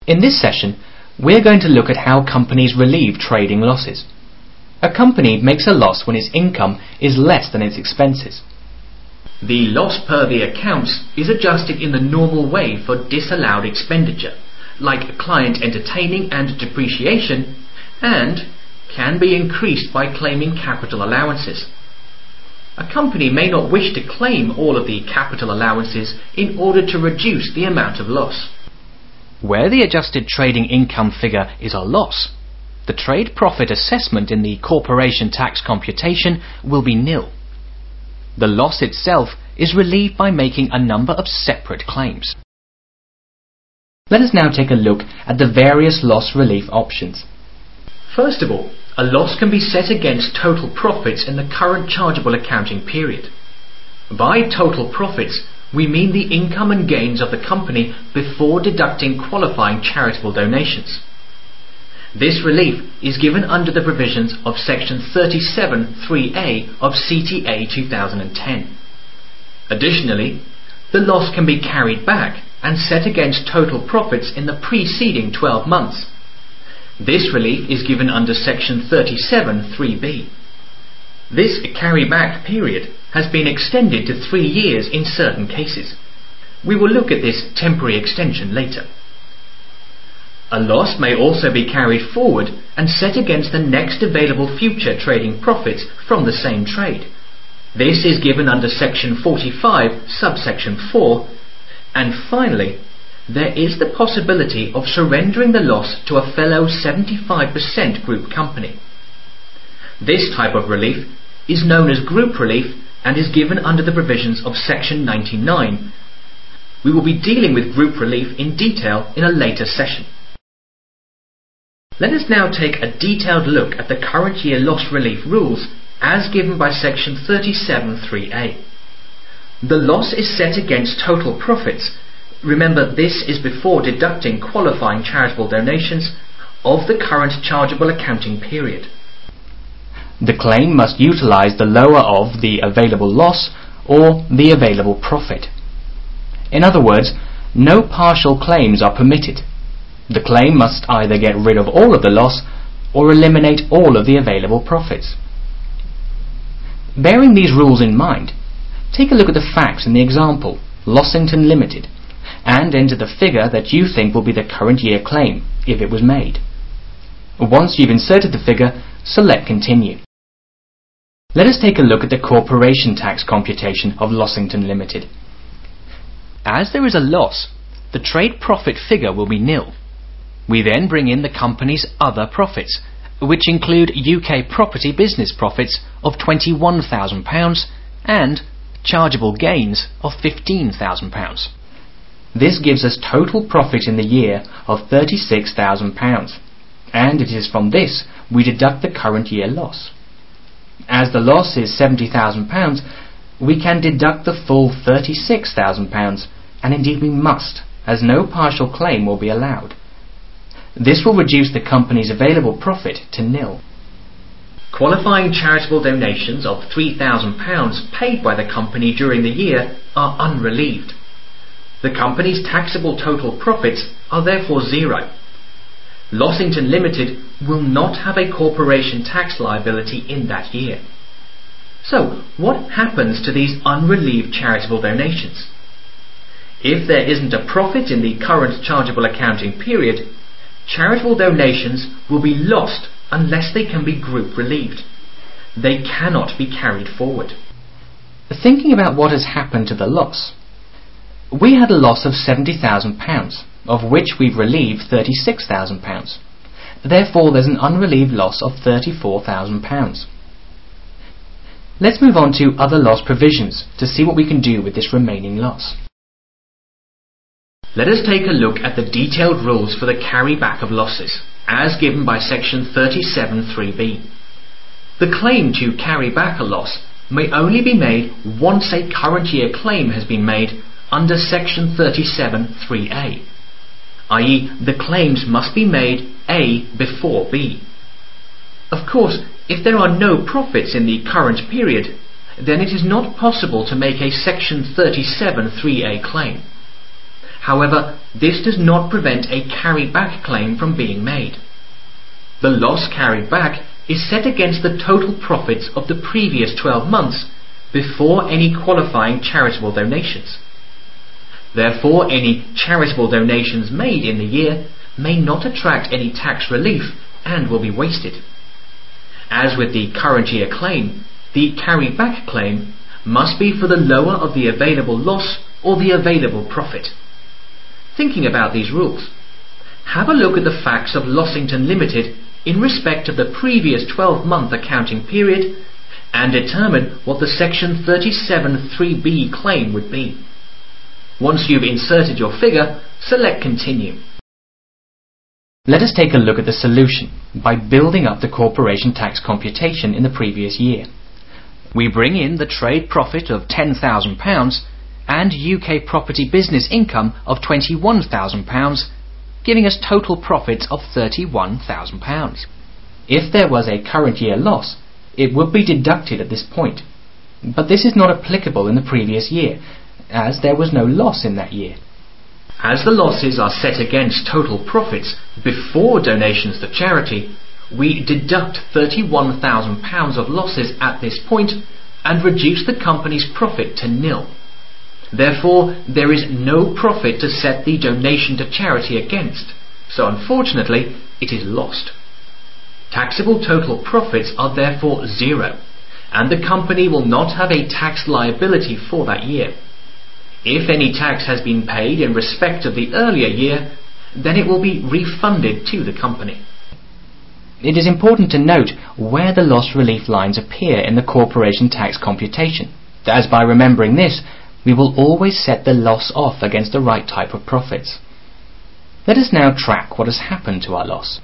In this session, we're going to look at how companies relieve trading losses. A company makes a loss when its income is less than its expenses. The loss per the accounts is adjusted in the normal way for disallowed expenditure, like client entertaining and depreciation, and can be increased by claiming capital allowances. A company may not wish to claim all of the capital allowances in order to reduce the amount of loss. Where the adjusted trading income figure is a loss, the trade profit assessment in the corporation tax computation will be nil. The loss itself is relieved by making a number of separate claims. Let us now take a look at the various loss relief options. First of all, a loss can be set against total profits in the current chargeable accounting period. By total profits, we mean the income and gains of the company before deducting qualifying charitable donations. This relief is given under the provisions of Section 37(3)(a) of CTA 2010. Additionally, the loss can be carried back and set against total profits in the preceding 12 months. This relief is given under Section 37(3)(b). This carryback period has been extended to 3 years in certain cases. We will look at this temporary extension later. A loss may also be carried forward and set against the next available future trading profits from the same trade. This is given under Section 45, subsection 4, and finally, there is the possibility of surrendering the loss to a fellow 75% group company. This type of relief is known as group relief and is given under the provisions of Section 99. We will be dealing with group relief in detail in a later session. Let us now take a detailed look at the current year loss relief rules as given by Section 37(3)(a). The loss is set against total profits. Remember, this is before deducting qualifying charitable donations of the current chargeable accounting period. The claim must utilize the lower of the available loss or the available profit. In other words, no partial claims are permitted. The claim must either get rid of all of the loss or eliminate all of the available profits. Bearing these rules in mind, take a look at the facts in the example, Lossington Limited, and enter the figure that you think will be the current year claim, if it was made. Once you've inserted the figure, select Continue. Let us take a look at the corporation tax computation of Lossington Limited. As there is a loss, the trade profit figure will be nil. We then bring in the company's other profits, which include UK property business profits of £21,000 and chargeable gains of £15,000. This gives us total profit in the year of £36,000, and it is from this we deduct the current year loss. As the loss is £70,000, we can deduct the full £36,000, and indeed we must, as no partial claim will be allowed. This will reduce the company's available profit to nil. Qualifying charitable donations of £3,000 paid by the company during the year are unrelieved. The company's taxable total profits are therefore zero. Lossington Limited will not have a corporation tax liability in that year. So, what happens to these unrelieved charitable donations? If there isn't a profit in the current chargeable accounting period, charitable donations will be lost unless they can be group relieved. They cannot be carried forward. Thinking about what has happened to the loss, we had a loss of £70,000, of which we've relieved £36,000. Therefore, there's an unrelieved loss of £34,000. Let's move on to other loss provisions to see what we can do with this remaining loss. Let us take a look at the detailed rules for the carryback of losses, as given by Section 37(3)(b). The claim to carry back a loss may only be made once a current year claim has been made under Section 37(3)(a), i.e. the claims must be made A before B. Of course, if there are no profits in the current period, then it is not possible to make a Section 37(3)(a) claim. However, this does not prevent a carry-back claim from being made. The loss carried back is set against the total profits of the previous 12 months before any qualifying charitable donations. Therefore, any charitable donations made in the year may not attract any tax relief and will be wasted. As with the current year claim, the carry-back claim must be for the lower of the available loss or the available profit. Thinking about these rules, have a look at the facts of Lossington Limited in respect of the previous 12-month accounting period and determine what the Section 37(3)(b) claim would be. Once you've inserted your figure, select Continue. Let us take a look at the solution by building up the corporation tax computation in the previous year. We bring in the trade profit of £10,000 and UK property business income of £21,000, giving us total profits of £31,000. If there was a current year loss, it would be deducted at this point. But this is not applicable in the previous year, as there was no loss in that year. As the losses are set against total profits before donations to charity, we deduct £31,000 of losses at this point and reduce the company's profit to nil. Therefore, there is no profit to set the donation to charity against, so unfortunately, it is lost. Taxable total profits are therefore zero, and the company will not have a tax liability for that year. If any tax has been paid in respect of the earlier year, then it will be refunded to the company. It is important to note where the loss relief lines appear in the corporation tax computation, as by remembering this, we will always set the loss off against the right type of profits. Let us now track what has happened to our loss.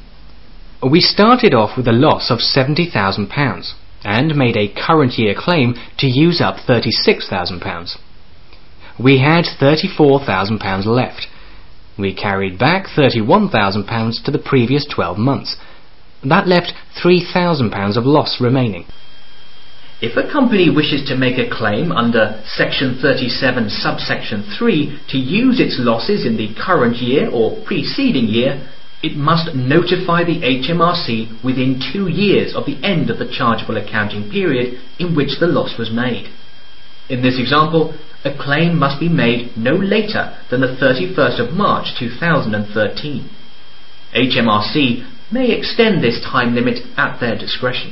We started off with a loss of £70,000 and made a current year claim to use up £36,000. We had £34,000 left. We carried back £31,000 to the previous 12 months. That left £3,000 of loss remaining. If a company wishes to make a claim under Section 37 subsection 3 to use its losses in the current year or preceding year, it must notify the HMRC within 2 years of the end of the chargeable accounting period in which the loss was made. In this example, a claim must be made no later than the 31st of March 2013. HMRC may extend this time limit at their discretion.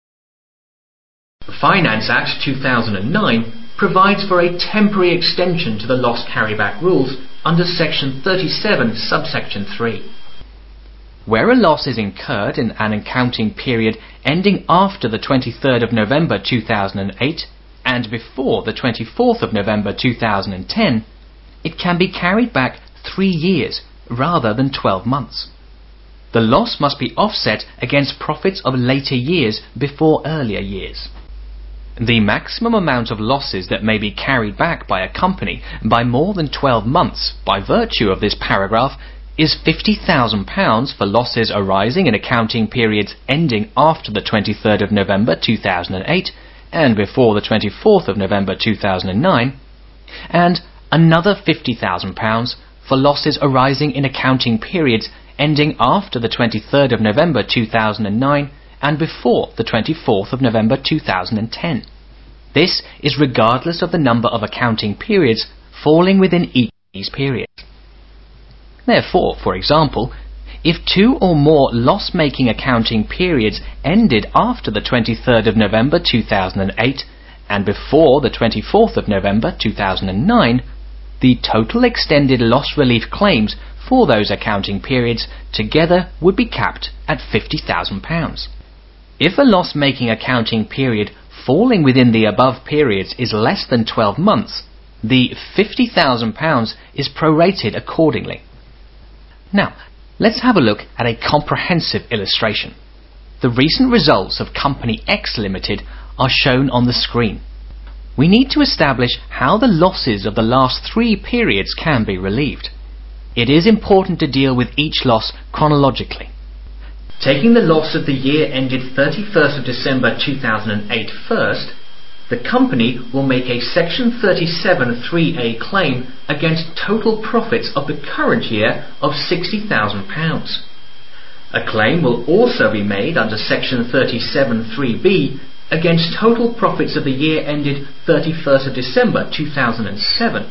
The Finance Act 2009 provides for a temporary extension to the loss carryback rules under Section 37 subsection 3. Where a loss is incurred in an accounting period ending after the 23rd of November 2008 and before the 24th of November 2010, it can be carried back 3 years rather than 12 months. The loss must be offset against profits of later years before earlier years. The maximum amount of losses that may be carried back by a company by more than 12 months by virtue of this paragraph is £50,000 for losses arising in accounting periods ending after the 23rd of November 2008 and before the 24th of November 2009, and another £50,000 for losses arising in accounting periods ending after the 23rd of November 2009 and before the 24th of November 2010. This is regardless of the number of accounting periods falling within each of these periods. Therefore, for example, if 2 or more loss-making accounting periods ended after the 23rd of November 2008 and before the 24th of November 2009, the total extended loss relief claims for those accounting periods together would be capped at £50,000. If a loss-making accounting period falling within the above periods is less than 12 months, the £50,000 is prorated accordingly. Now, let's have a look at a comprehensive illustration. The recent results of Company X Limited are shown on the screen. We need to establish how the losses of the last 3 periods can be relieved. It is important to deal with each loss chronologically. Taking the loss of the year ended 31st of December 2008 first, the company will make a Section 37 3A claim against total profits of the current year of £60,000. A claim will also be made under Section 37 3B against total profits of the year ended 31st of December 2007.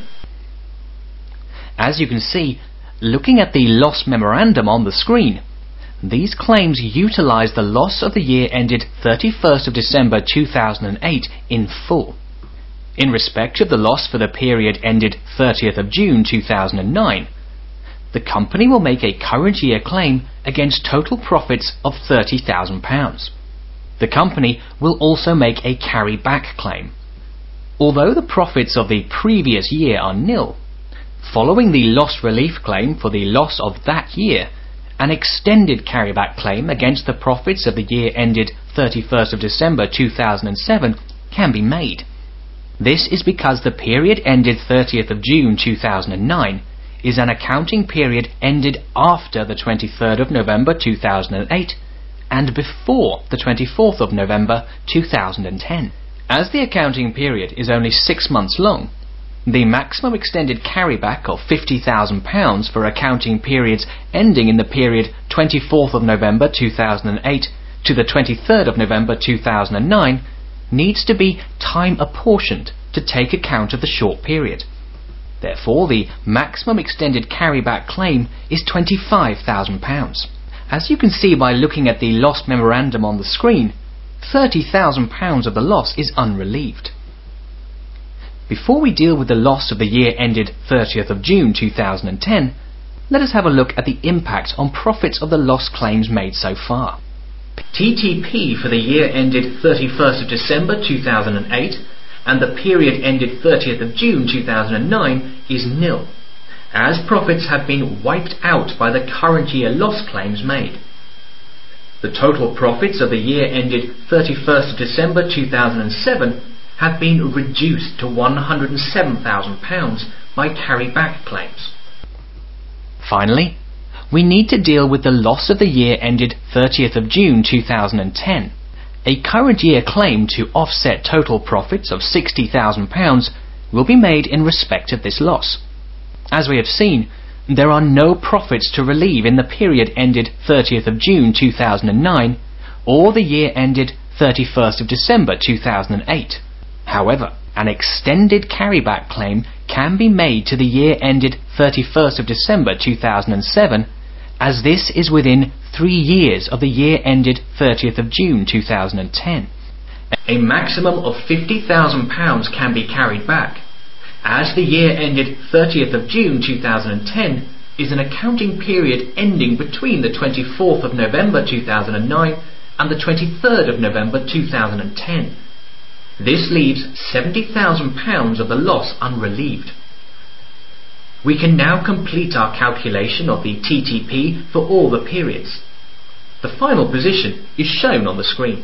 As you can see, looking at the loss memorandum on the screen, these claims utilise the loss of the year ended 31st of December 2008 in full. In respect of the loss for the period ended 30th of June 2009, the company will make a current year claim against total profits of £30,000. The company will also make a carry-back claim. Although the profits of the previous year are nil, following the loss relief claim for the loss of that year, an extended carryback claim against the profits of the year ended 31st of December 2007 can be made. This is because the period ended 30th of June 2009 is an accounting period ended after the 23rd of November 2008 and before the 24th of November 2010. As the accounting period is only 6 months long, the maximum extended carryback of £50,000 for accounting periods ending in the period 24th of November 2008 to the 23rd of November 2009 needs to be time apportioned to take account of the short period. Therefore, the maximum extended carryback claim is £25,000. As you can see by looking at the loss memorandum on the screen, £30,000 of the loss is unrelieved. Before we deal with the loss of the year ended 30th of June 2010, let us have a look at the impact on profits of the loss claims made so far. TTP for the year ended 31st of December 2008 and the period ended 30th of June 2009 is nil, as profits have been wiped out by the current year loss claims made. The total profits of the year ended 31st of December 2007 have been reduced to £107,000 by carry-back claims. Finally, we need to deal with the loss of the year ended 30th of June 2010. A current year claim to offset total profits of £60,000 will be made in respect of this loss. As we have seen, there are no profits to relieve in the period ended 30th of June 2009 or the year ended 31st of December 2008. However, an extended carryback claim can be made to the year ended 31st of December 2007, as this is within 3 years of the year ended 30th of June 2010. A maximum of £50,000 can be carried back, as the year ended 30th of June 2010 is an accounting period ending between the 24th of November 2009 and the 23rd of November 2010. This leaves £70,000 of the loss unrelieved. We can now complete our calculation of the TTP for all the periods. The final position is shown on the screen.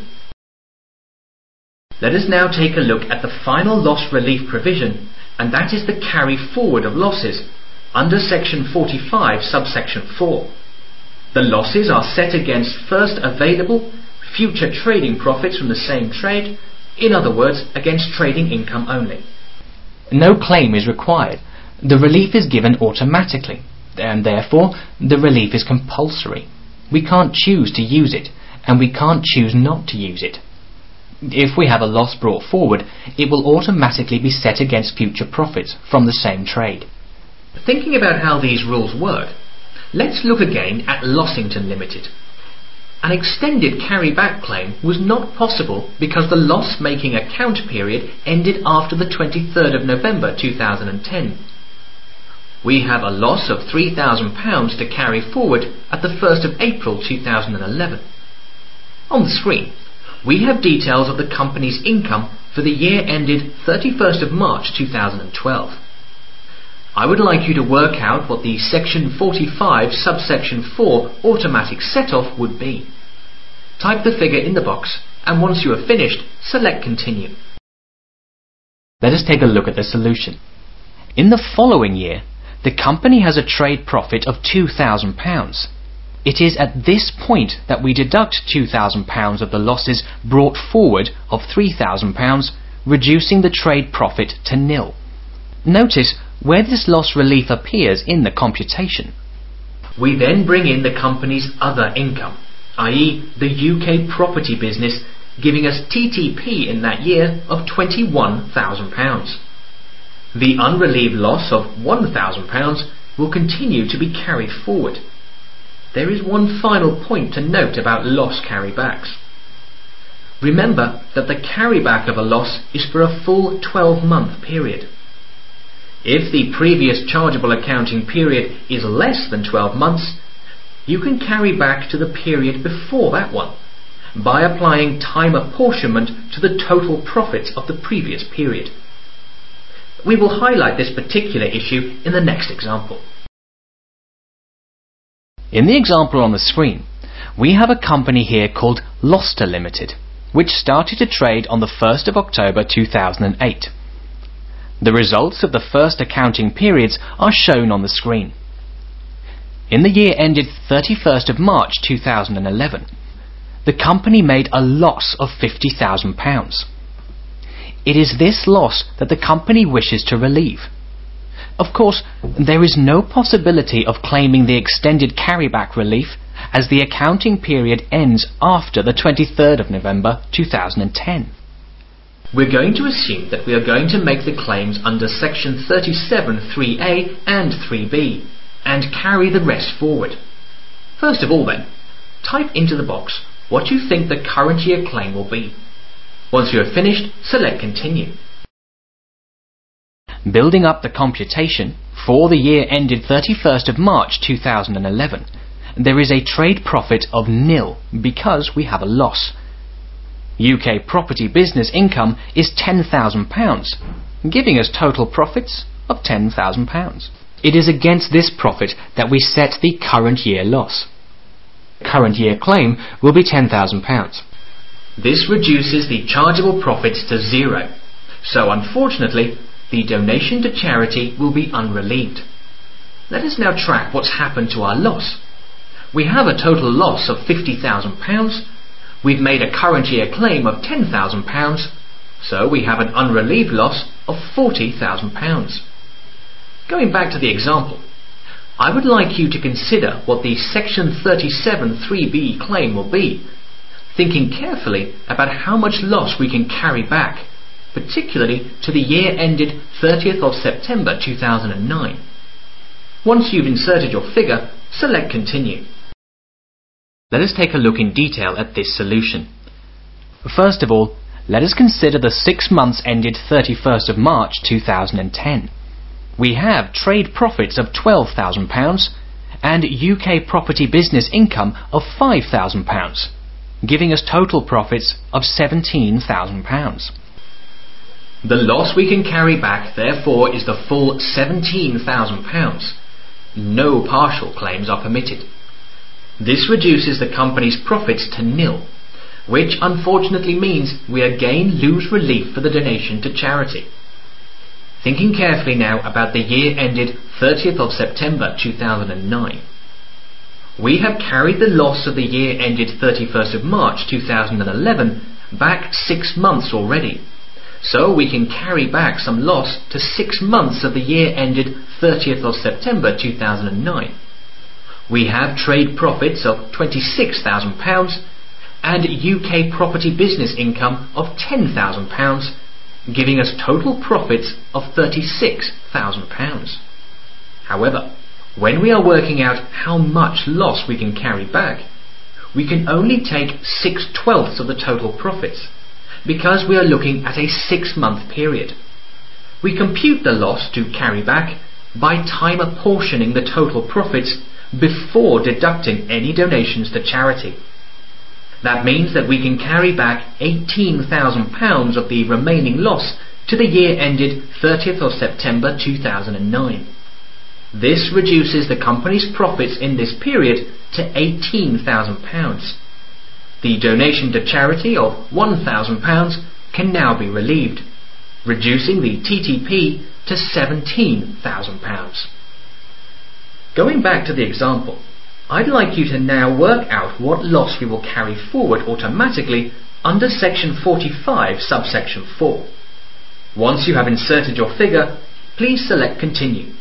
Let us now take a look at the final loss relief provision, and that is the carry forward of losses under Section 45, subsection 4. The losses are set against first available future trading profits from the same trade, in other words, against trading income only. No claim is required. The relief is given automatically, and therefore the relief is compulsory. We can't choose to use it, and we can't choose not to use it. If we have a loss brought forward, it will automatically be set against future profits from the same trade. Thinking about how these rules work, let's look again at Lossington Limited. An extended carry-back claim was not possible because the loss-making account period ended after the 23rd of November 2010. We have a loss of £3,000 to carry forward at the 1st of April 2011. On the screen, we have details of the company's income for the year ended 31st of March 2012. I would like you to work out what the Section 45 subsection 4 automatic set-off would be. Type the figure in the box, and once you are finished, select Continue. Let us take a look at the solution. In the following year, the company has a trade profit of £2,000. It is at this point that we deduct £2,000 of the losses brought forward of £3,000 reducing the trade profit to nil. Notice where this loss relief appears in the computation. We then bring in the company's other income, i.e. the UK property business, giving us TTP in that year of £21,000. The unrelieved loss of £1,000 will continue to be carried forward. There is one final point to note about loss carrybacks. Remember that the carryback of a loss is for a full 12-month period. If the previous chargeable accounting period is less than 12 months, you can carry back to the period before that one by applying time apportionment to the total profits of the previous period. We will highlight this particular issue in the next example. In the example on the screen, we have a company here called Loster Limited, which started to trade on the 1st of October 2008. The results of the first accounting periods are shown on the screen. In the year ended 31st of March 2011, the company made a loss of £50,000. It is this loss that the company wishes to relieve. Of course, there is no possibility of claiming the extended carryback relief as the accounting period ends after the 23rd of November 2010. We're going to assume that we are going to make the claims under section 37 3A and 3B and carry the rest forward. First of all then, type into the box what you think the current year claim will be. Once you have finished, select Continue. Building up the computation for the year ended 31st of March 2011, there is a trade profit of nil because we have a loss. UK property business income is £10,000, giving us total profits of £10,000. It is against this profit that we set the current year loss. The current year claim will be £10,000. This reduces the chargeable profits to zero, so unfortunately the donation to charity will be unrelieved. Let us now track what's happened to our loss. We have a total loss of £50,000. We've made a current year claim of £10,000, so we have an unrelieved loss of £40,000. Going back to the example, I would like you to consider what the section 37 3B claim will be, thinking carefully about how much loss we can carry back, particularly to the year ended 30th of September 2009. Once you've inserted your figure, select Continue. Let us take a look in detail at this solution. First of all, let us consider the 6 months ended 31st of March 2010. We have trade profits of £12,000 and UK property business income of £5,000, giving us total profits of £17,000. The loss we can carry back, therefore, is the full £17,000. No partial claims are permitted. This reduces the company's profits to nil, which unfortunately means we again lose relief for the donation to charity. Thinking carefully now about the year ended 30th of September 2009. We have carried the loss of the year ended 31st of March 2011 back 6 months already, so we can carry back some loss to 6 months of the year ended 30th of September 2009. We have trade profits of £26,000 and UK property business income of £10,000, giving us total profits of £36,000. However, when we are working out how much loss we can carry back, we can only take 6/12 of the total profits, because we are looking at a 6-month period. We compute the loss to carry back by time apportioning the total profits before deducting any donations to charity. That means that we can carry back £18,000 of the remaining loss to the year ended 30th of September 2009. This reduces the company's profits in this period to £18,000. The donation to charity of £1,000 can now be relieved, reducing the TTP to £17,000. Going back to the example, I'd like you to now work out what loss we will carry forward automatically under section 45 subsection 4. Once you have inserted your figure, please select Continue.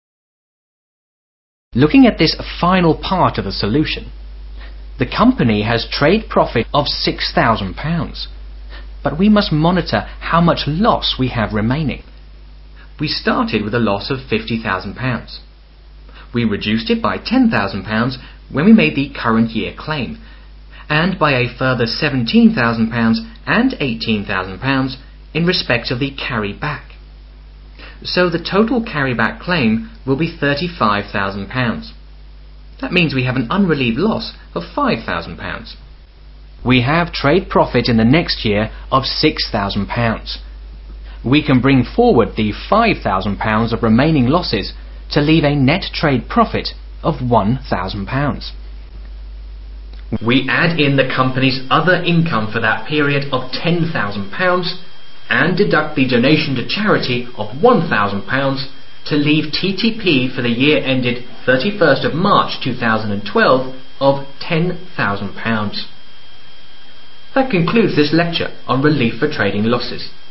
Looking at this final part of the solution, the company has trade profit of £6,000, but we must monitor how much loss we have remaining. We started with a loss of £50,000. We reduced it by £10,000 when we made the current year claim, and by a further £17,000 and £18,000 in respect of the carry-back. So the total carry-back claim will be £35,000. That means we have an unrelieved loss of £5,000. We have trade profit in the next year of £6,000. We can bring forward the £5,000 of remaining losses to leave a net trade profit of £1,000. We add in the company's other income for that period of £10,000 and deduct the donation to charity of £1,000 to leave TTP for the year ended 31st of March 2012 of £10,000. That concludes this lecture on relief for trading losses.